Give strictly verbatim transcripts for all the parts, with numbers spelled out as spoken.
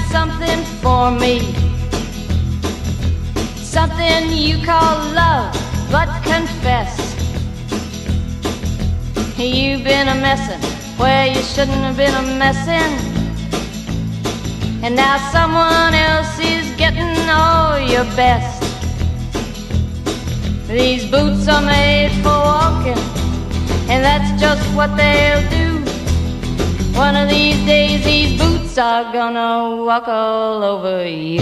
something for me, something you call love, but confess you've been a messin' where you shouldn't have been a messin', and now someone else is getting all your best. These boots are made for walking, and that's just what they'll do. One of these days these boots are gonna walk all over you.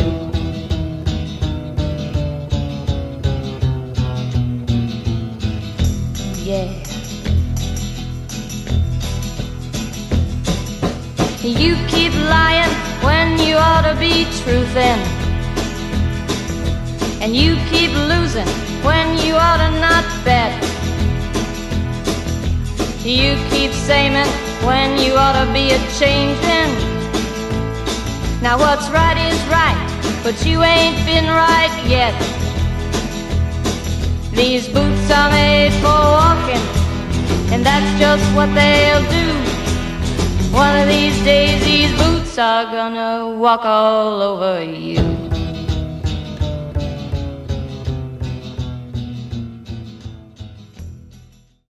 Yeah. You keep lying when you ought to be truthin', and you keep losing when you ought to not bet. You keep saying when you ought to be a-changin'. Now what's right is right, but you ain't been right yet. These boots are made for walking, and that's just what they'll do. One of these days these boots are gonna walk all over you.